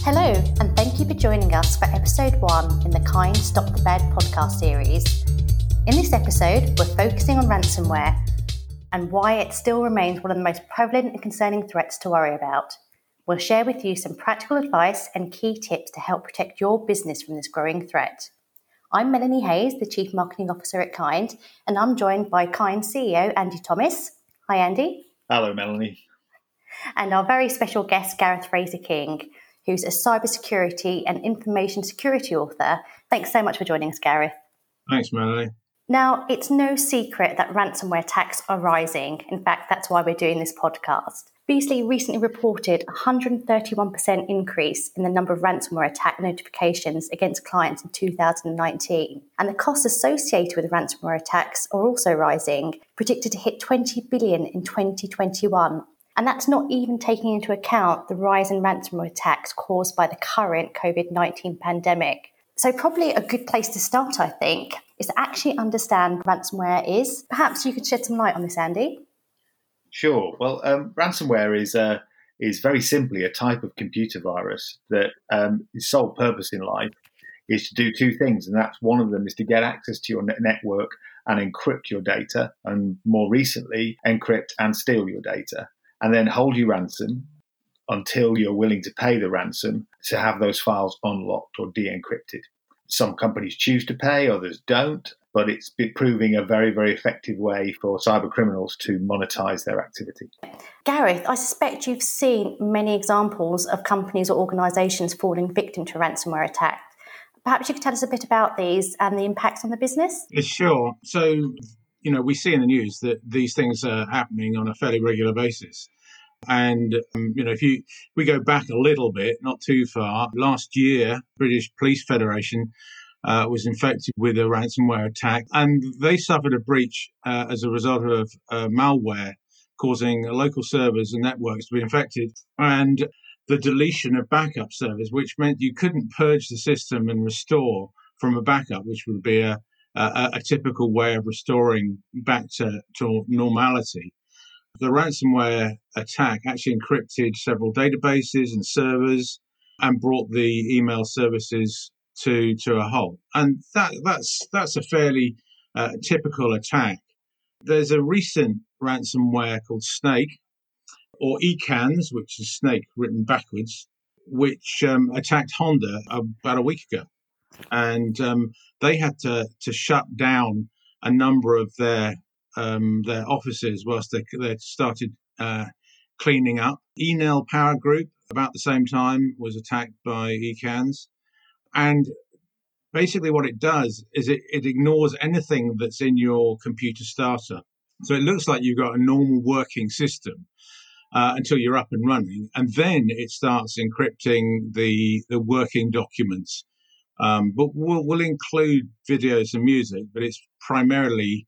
Hello, and thank you for joining us for episode 1 in the Kind Stop the Bad podcast series. In this episode, we're focusing on ransomware and why it still remains one of the most prevalent and concerning threats to worry about. We'll share with you some practical advice and key tips to help protect your business from this growing threat. I'm Melanie Hayes, the Chief Marketing Officer at Kind, and I'm joined by Kind CEO Andy Thomas. Hi, Andy. Hello, Melanie. And our very special guest, Gareth Fraser-King, who's a cybersecurity and information security author. Thanks so much for joining us, Gareth. Thanks, Melanie. Now, it's no secret that ransomware attacks are rising. In fact, that's why we're doing this podcast. Beazley recently reported a 131% increase in the number of ransomware attack notifications against clients in 2019. And the costs associated with ransomware attacks are also rising, predicted to hit $20 billion in 2021. And that's not even taking into account the rise in ransomware attacks caused by the current COVID-19 pandemic. So probably a good place to start, I think, is to actually understand what ransomware is. Perhaps you could shed some light on this, Andy. Sure. Well, ransomware is very simply a type of computer virus that its sole purpose in life is to do two things, and that's one of them is to get access to your network and encrypt your data, and more recently, encrypt and steal your data, and then hold you ransom until you're willing to pay the ransom to have those files unlocked or de-encrypted. Some companies choose to pay, others don't, but it's been proving a very, very effective way for cyber criminals to monetize their activity. Gareth, I suspect you've seen many examples of companies or organisations falling victim to ransomware attacks. Perhaps you could tell us a bit about these and the impacts on the business? Sure. So, we see in the news that these things are happening on a fairly regular basis. And, if we go back a little bit, not too far, last year, British Police Federation was infected with a ransomware attack, and they suffered a breach as a result of malware causing local servers and networks to be infected, and the deletion of backup servers, which meant you couldn't purge the system and restore from a backup, which would be a typical way of restoring back to normality. The ransomware attack actually encrypted several databases and servers and brought the email services to a halt. And that's a fairly typical attack. There's a recent ransomware called Snake, or ECANS, which is snake written backwards, which attacked Honda about a week ago. And they had to shut down a number of their offices whilst they started cleaning up. Enel Power Group, about the same time, was attacked by ECANS. And basically what it does is it ignores anything that's in your computer starter. So it looks like you've got a normal working system until you're up and running. And then it starts encrypting the working documents. But we'll include videos and music, but it's primarily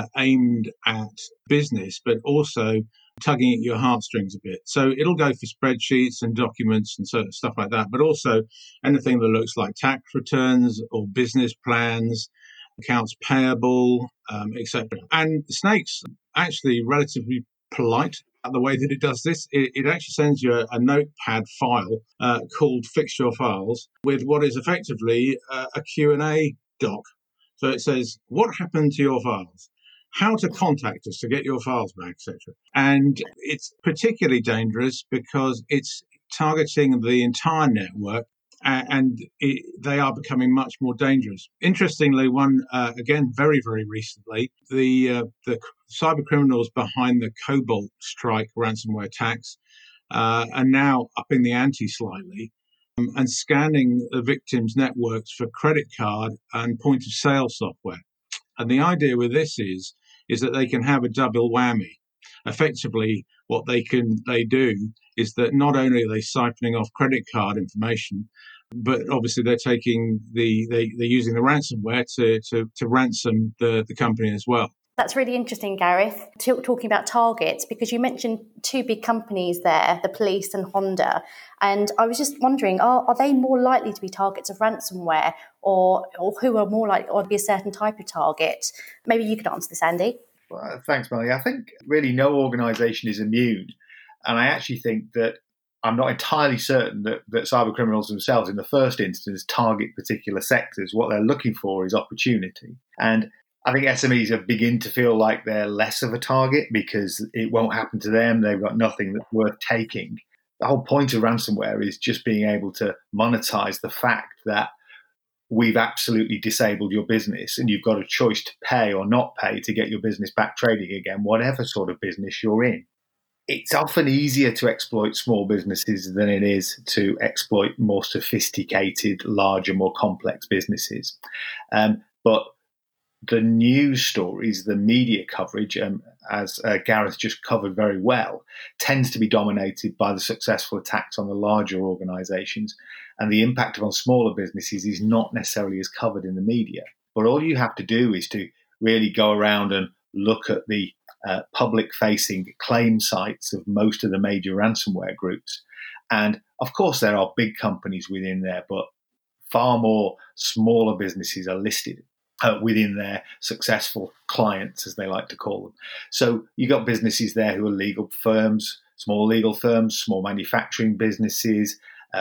aimed at business, but also tugging at your heartstrings a bit. So it'll go for spreadsheets and documents and sort of stuff like that, but also anything that looks like tax returns or business plans, accounts payable, etc. And Snake's actually relatively polite at the way that it does this. It actually sends you a notepad file called Fix Your Files with what is effectively a Q&A doc. So it says, what happened to your files? How to contact us to get your files back, etc. And it's particularly dangerous because it's targeting the entire network, and they are becoming much more dangerous. Interestingly, again, very, very recently, the cyber criminals behind the Cobalt Strike ransomware attacks are now upping the ante slightly and scanning the victims' networks for credit card and point of sale software. And the idea with this is that they can have a double whammy. Effectively, what they do is that not only are they siphoning off credit card information, but obviously they're taking they're using the ransomware to ransom the company as well. That's really interesting, Gareth, talking about targets, because you mentioned two big companies there, the police and Honda. And I was just wondering, are they more likely to be targets of ransomware, or who are more likely to be a certain type of target? Maybe you could answer this, Andy. Well, thanks, Melanie. I think really no organisation is immune. And I actually think that I'm not entirely certain that cyber criminals themselves, in the first instance, target particular sectors. What they're looking for is opportunity. And I think SMEs are beginning to feel like they're less of a target because it won't happen to them. They've got nothing that's worth taking. The whole point of ransomware is just being able to monetize the fact that we've absolutely disabled your business and you've got a choice to pay or not pay to get your business back trading again, whatever sort of business you're in. It's often easier to exploit small businesses than it is to exploit more sophisticated, larger, more complex businesses. But the news stories, the media coverage, as Gareth just covered very well, tends to be dominated by the successful attacks on the larger organisations, and the impact on smaller businesses is not necessarily as covered in the media. But all you have to do is to really go around and look at the public-facing claim sites of most of the major ransomware groups. And of course, there are big companies within there, but far more smaller businesses are listed within their successful clients, as they like to call them. So you've got businesses there who are legal firms, small manufacturing businesses,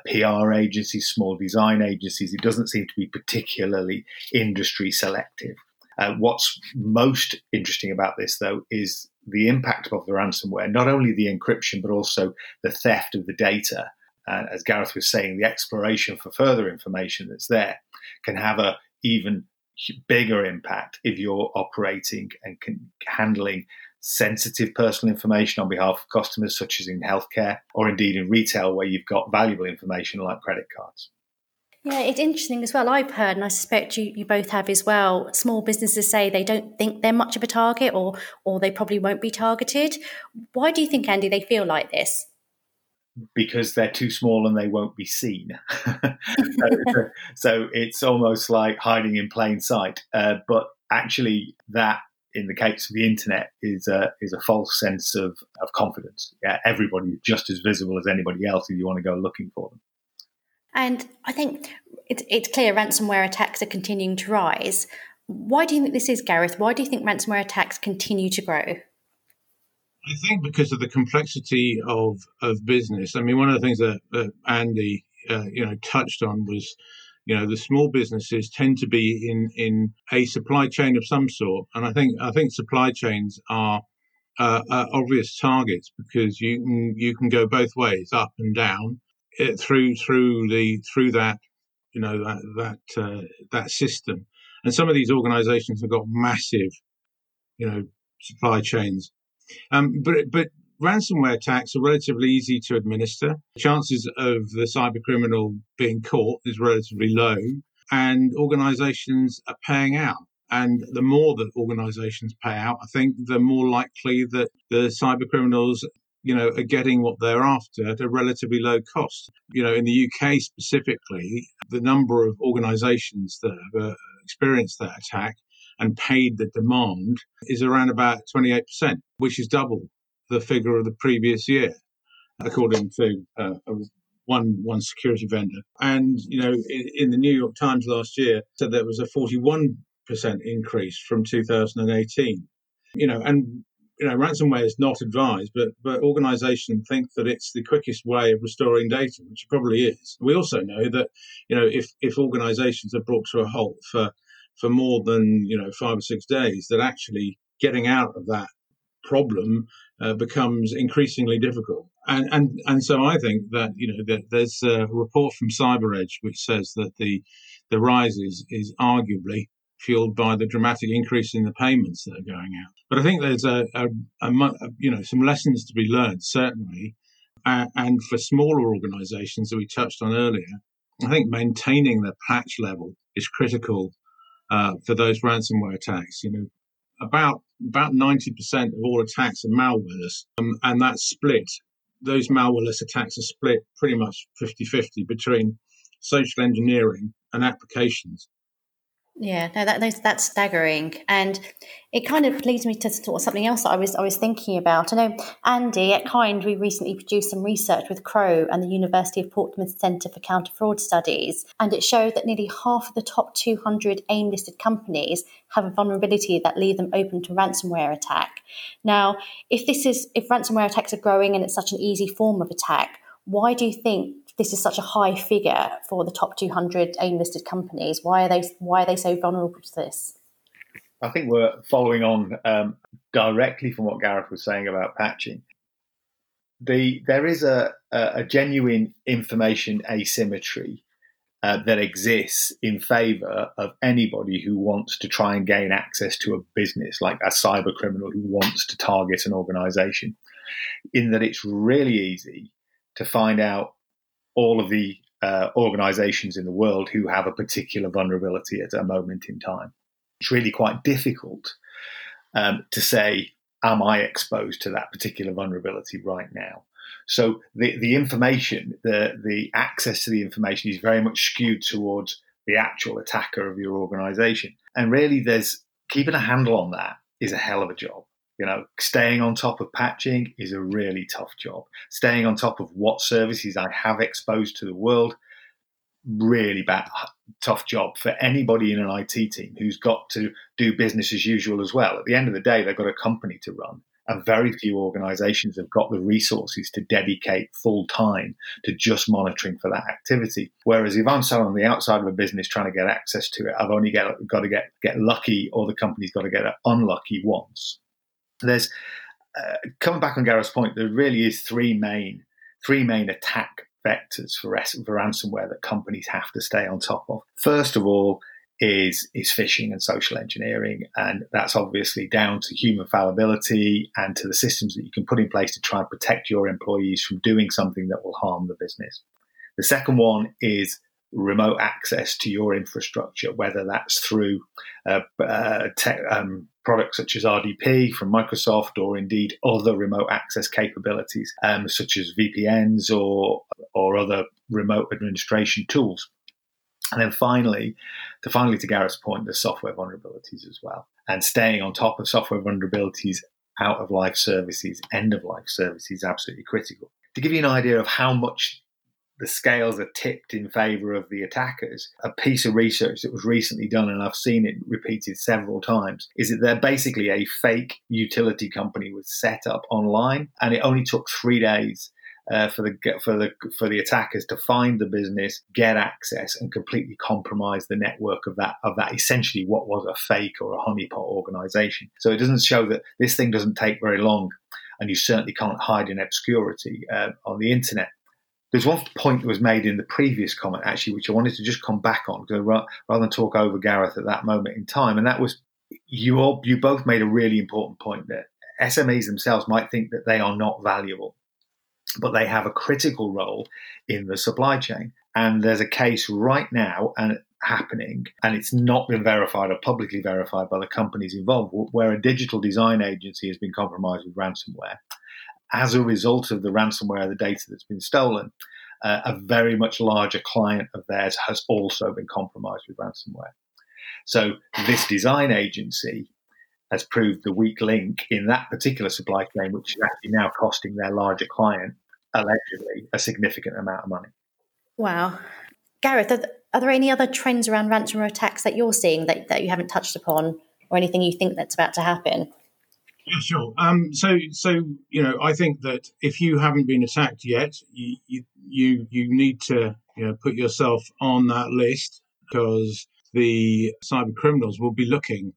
PR agencies, small design agencies. It doesn't seem to be particularly industry selective. What's most interesting about this, though, is the impact of the ransomware, not only the encryption, but also the theft of the data. As Gareth was saying, the exploration for further information that's there can have a even bigger impact if you're operating and handling sensitive personal information on behalf of customers, such as in healthcare or indeed in retail, where you've got valuable information like credit cards. Yeah, it's interesting as well. I've heard, and I suspect you both have as well, small businesses say they don't think they're much of a target or they probably won't be targeted. Why do you think, Andy, they feel like this? Because they're too small and they won't be seen. So it's almost like hiding in plain sight. But actually that, in the case of the internet, is a false sense of confidence. Yeah, everybody is just as visible as anybody else if you want to go looking for them. And I think it's clear ransomware attacks are continuing to rise. Why do you think this is, Gareth? Why do you think ransomware attacks continue to grow? I think because of the complexity of business. I mean, one of the things that Andy touched on was, the small businesses tend to be in a supply chain of some sort, and I think supply chains are obvious targets because you can go both ways, up and down, through that that system. And some of these organizations have got massive supply chains, but ransomware attacks are relatively easy to administer. Chances of the cyber criminal being caught is relatively low, and organizations are paying out. And the more that organizations pay out, I think the more likely that the cyber criminals are getting what they're after at a relatively low cost. In the UK specifically, the number of organizations that have experienced that attack and paid the demand is around about 28%, which is double the figure of the previous year, according to one security vendor. And, in the New York Times last year, said there was a 41% increase from 2018. Ransomware is not advised, but organizations think that it's the quickest way of restoring data, which it probably is. We also know that, if organizations are brought to a halt for more than 5 or 6 days, that actually getting out of that problem becomes increasingly difficult. And so I think that that there's a report from CyberEdge which says that the rise is arguably fueled by the dramatic increase in the payments that are going out. But I think there's some lessons to be learned, certainly, and for smaller organisations that we touched on earlier, I think maintaining their patch level is critical for those ransomware attacks. About 90% of all attacks are malwareous, and that's split. Those malwareous attacks are split pretty much 50-50 between social engineering and applications. Yeah, no, that's staggering, and it kind of leads me to sort of something else that I was thinking about. I know, Andy, at Kind, we recently produced some research with Crowe and the University of Portsmouth Centre for Counter Fraud Studies, and it showed that nearly half of the top 200 AIM-listed companies have a vulnerability that leave them open to ransomware attack. Now, if ransomware attacks are growing and it's such an easy form of attack, Why do you think this is such a high figure for the top 200 AIM-listed companies? Why are they so vulnerable to this? I think we're following on directly from what Gareth was saying about patching. There is a genuine information asymmetry that exists in favour of anybody who wants to try and gain access to a business, like a cyber criminal who wants to target an organisation, in that it's really easy to find out all of the organisations in the world who have a particular vulnerability at a moment in time. It's really quite difficult to say, am I exposed to that particular vulnerability right now? So the information, the access to the information is very much skewed towards the actual attacker of your organization. And really, keeping a handle on that is a hell of a job. Staying on top of patching is a really tough job. Staying on top of what services I have exposed to the world, really tough job for anybody in an IT team who's got to do business as usual as well. At the end of the day, they've got a company to run, and very few organizations have got the resources to dedicate full time to just monitoring for that activity. Whereas if I'm sat on the outside of a business trying to get access to it, I've only got to get lucky, or the company's got to get unlucky once. There's coming back on Gareth's point, there really is three main attack vectors for ransomware that companies have to stay on top of. First of all is phishing and social engineering, and that's obviously down to human fallibility and to the systems that you can put in place to try and protect your employees from doing something that will harm the business. The second one is remote access to your infrastructure, whether that's through products such as RDP from Microsoft, or indeed other remote access capabilities such as VPNs or other remote administration tools. And then finally, to Gareth's point, there's software vulnerabilities as well. And staying on top of software vulnerabilities, out-of-life services, end-of-life services is absolutely critical. To give you an idea of how much the scales are tipped in favour of the attackers, a piece of research that was recently done, and I've seen it repeated several times, is that they're basically a fake utility company was set up online, and it only took 3 days for the attackers to find the business, get access, and completely compromise the network of that essentially what was a fake or a honeypot organisation. So it doesn't show that this thing doesn't take very long, and you certainly can't hide in obscurity on the internet. There's one point that was made in the previous comment, actually, which I wanted to just come back on, rather than talk over Gareth at that moment in time. And that was, you both made a really important point that SMEs themselves might think that they are not valuable, but they have a critical role in the supply chain. And there's a case right now happening, and it's not been verified or publicly verified by the companies involved, where a digital design agency has been compromised with ransomware. As a result of the ransomware, the data that's been stolen, a very much larger client of theirs has also been compromised with ransomware. So this design agency has proved the weak link in that particular supply chain, which is actually now costing their larger client, allegedly, a significant amount of money. Wow. Gareth, are there any other trends around ransomware attacks that you're seeing that you haven't touched upon, or anything you think that's about to happen? Yeah, sure. So I think that if you haven't been attacked yet, you need to put yourself on that list, because the cyber criminals will be looking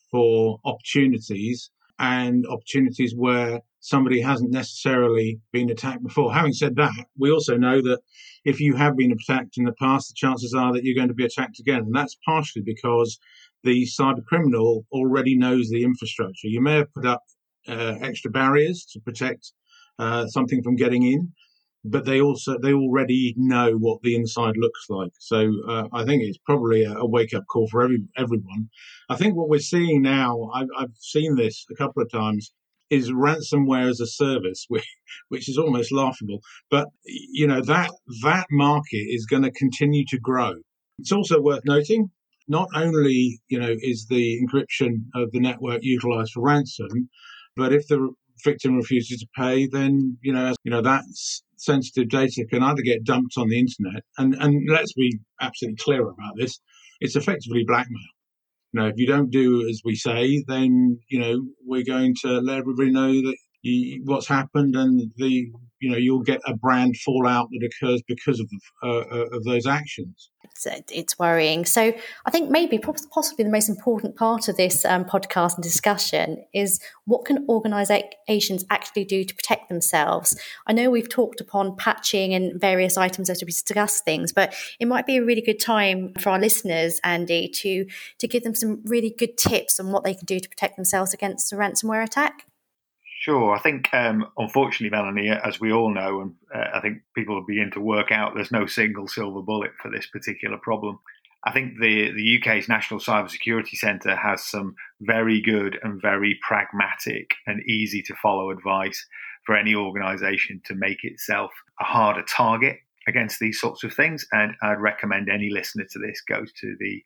for opportunities, and opportunities where somebody hasn't necessarily been attacked before. Having said that, we also know that if you have been attacked in the past, the chances are that you're going to be attacked again. And that's partially because the cyber criminal already knows the infrastructure. You may have put up extra barriers to protect something from getting in, but they already know what the inside looks like. So I think it's probably a wake-up call for everyone. I think what we're seeing now, I've seen this a couple of times, is ransomware as a service, which is almost laughable. But that market is going to continue to grow. It's also worth noting, not only is the encryption of the network utilized for ransom, but if the victim refuses to pay, then that sensitive data can either get dumped on the internet, and let's be absolutely clear about this, it's effectively blackmail. If you don't do as we say, then we're going to let everybody know that what's happened, and you'll get a brand fallout that occurs because of those actions. It's worrying. So I think maybe possibly the most important part of this podcast and discussion is what can organisations actually do to protect themselves. I know we've talked upon patching and various items as we discuss things, but it might be a really good time for our listeners, Andy, to give them some really good tips on what they can do to protect themselves against a ransomware attack. Sure. I think, unfortunately, Melanie, as we all know, and I think people will begin to work out, there's no single silver bullet for this particular problem. I think the UK's National Cybersecurity Centre has some very good and very pragmatic and easy to follow advice for any organisation to make itself a harder target against these sorts of things. And I'd recommend any listener to this goes to the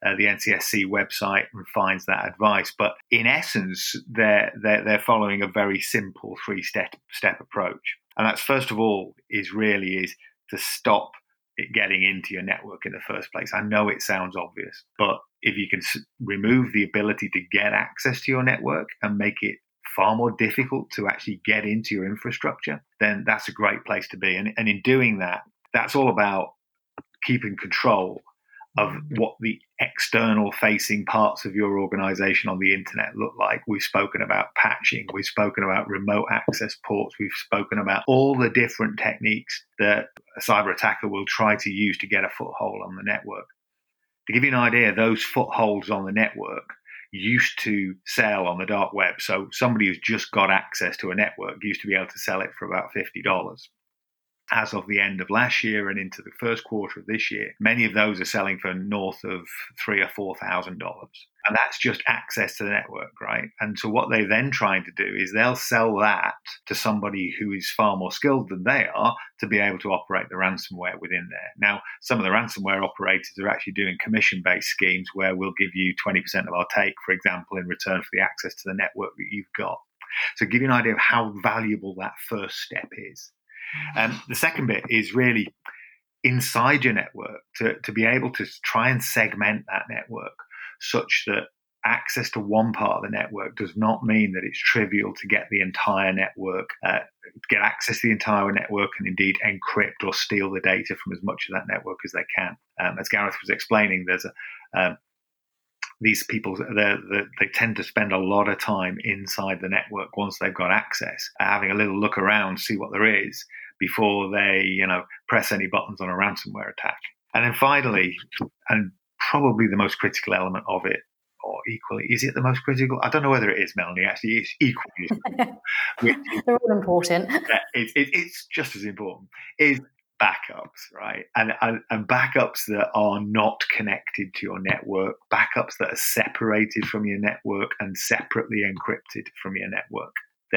NCSC website and finds that advice. But in essence, they're following a very simple three-step approach. And that's, first of all, is to stop it getting into your network in the first place. I know it sounds obvious, but if you can remove the ability to get access to your network and make it far more difficult to actually get into your infrastructure, then that's a great place to be. And in doing that, that's all about keeping control of what the external facing parts of your organization on the internet look like. We've spoken about patching, we've spoken about remote access ports, we've spoken about all the different techniques that a cyber attacker will try to use to get a foothold on the network. To give you an idea, those footholds on the network used to sell on the dark web. So somebody who's just got access to a network used to be able to sell it for about $50. As of the end of last year and into the first quarter of this year, many of those are selling for north of $3,000 or $4,000. And that's just access to the network, right? And so what they're then trying to do is they'll sell that to somebody who is far more skilled than they are to be able to operate the ransomware within there. Now, some of the ransomware operators are actually doing commission-based schemes where we'll give you 20% of our take, for example, in return for the access to the network that you've got. So give you an idea of how valuable that first step is. The second bit is really inside your network to be able to try and segment that network such that access to one part of the network does not mean that it's trivial to get the entire network, get access to the entire network and indeed encrypt or steal the data from as much of that network as they can. As Gareth was explaining, there's these people, they tend to spend a lot of time inside the network once they've got access, having a little look around, see what there is before they, press any buttons on a ransomware attack. And then finally, and probably the most critical element of it, or equally, is it the most critical? I don't know whether it is, Melanie. Actually, it's equally. They're all important. It's just as important. Is backups, right? And backups that are not connected to your network, backups that are separated from your network and separately encrypted from your network.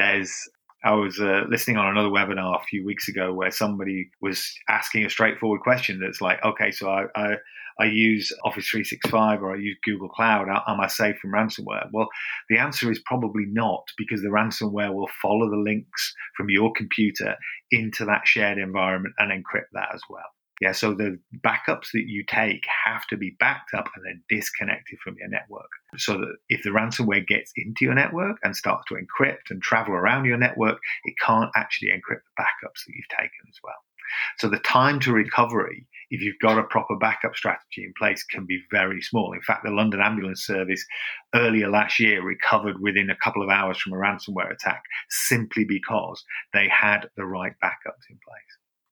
I was listening on another webinar a few weeks ago where somebody was asking a straightforward question that's like, okay, so I use Office 365 or I use Google Cloud. Am I safe from ransomware? Well, the answer is probably not, because the ransomware will follow the links from your computer into that shared environment and encrypt that as well. Yeah, so the backups that you take have to be backed up and then disconnected from your network, so that if the ransomware gets into your network and starts to encrypt and travel around your network, it can't actually encrypt the backups that you've taken as well. So the time to recovery, if you've got a proper backup strategy in place, can be very small. In fact, the London Ambulance Service earlier last year recovered within a couple of hours from a ransomware attack simply because they had the right backups in place.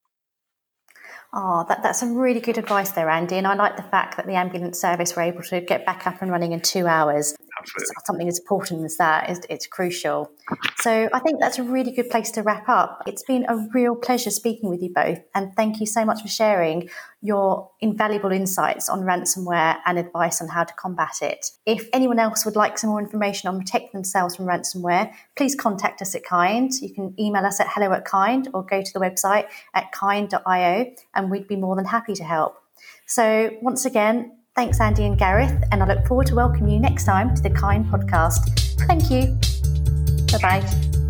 Oh, that's some really good advice there, Andy. And I like the fact that the ambulance service were able to get back up and running in 2 hours. Absolutely. Something as important as that, it's crucial. So I think that's a really good place to wrap up. It's been a real pleasure speaking with you both. And thank you so much for sharing your invaluable insights on ransomware and advice on how to combat it. If anyone else would like some more information on protecting themselves from ransomware, please contact us at Kind. You can email us at hello@Kind or go to the website at kind.io and we'd be more than happy to help. So once again, thanks Andy and Gareth, and I look forward to welcoming you next time to the Kind podcast. Thank you. Bye-bye.